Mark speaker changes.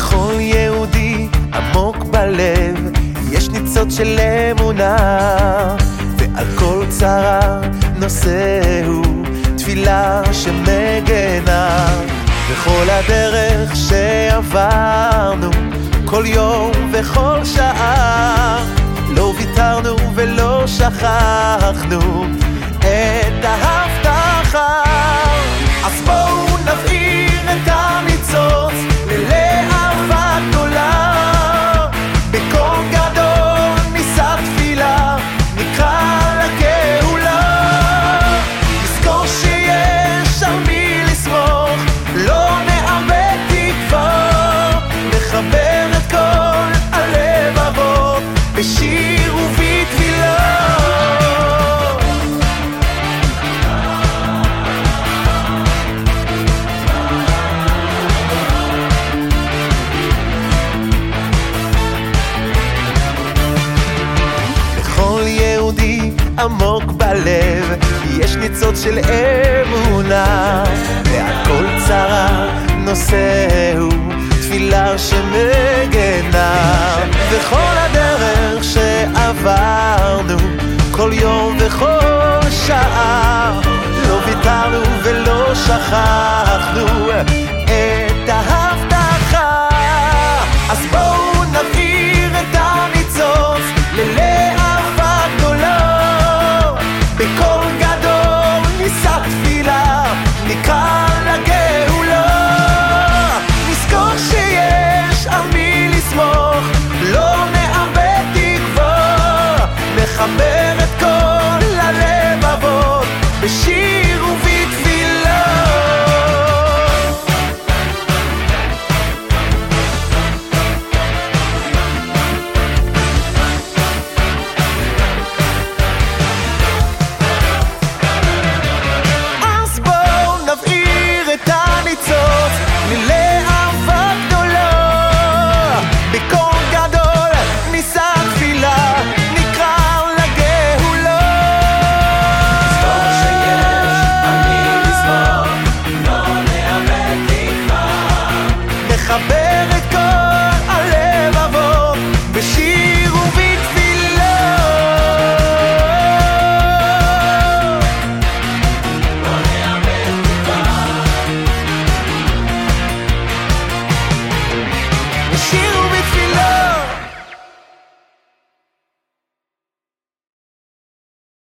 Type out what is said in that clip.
Speaker 1: לכל יהודי עמוק בלב יש ניצוץ של אמונה, ועל כל צרה נושאהו תפילה שמגנה. בכל הדרך שעברנו, כל יום וכל שעה, לא ויתרנו ולא שכחנו את ההבטחה. אז בואו נבעיר את הניצוץ ללהבה גדולה, בקול גדול נישא תפילה, נקרא לגאולה. נזכור שיש על מי לסמוך, לא נאבד תקווה, נחבר את כל הלבבות בשיר ובתפילה. עמוק בלב יש ניצוץ של אמונה, ועל כל צרה נושאהו תפילה שמגנה. וכל הדרך שעברנו, כל יום וכל שעה, לא ויתרנו ולא שכחנו את ההבטחה. אז בואו נבעיר את הניצוץ ללהבה גדולה, בקול גדול נישא תפילה, נקרא לגאולה. נזכור שיש על מי לסמוך, לא נאבד תקווה, נחבר את כל הלבבות בשיר ובתפילה. ללהבה גדולה, בקול גדול נישא תפילה, נקרא לגאולה. נזכור שיש על מי לסמוך, לא נאבד תקווה, נחבר את כל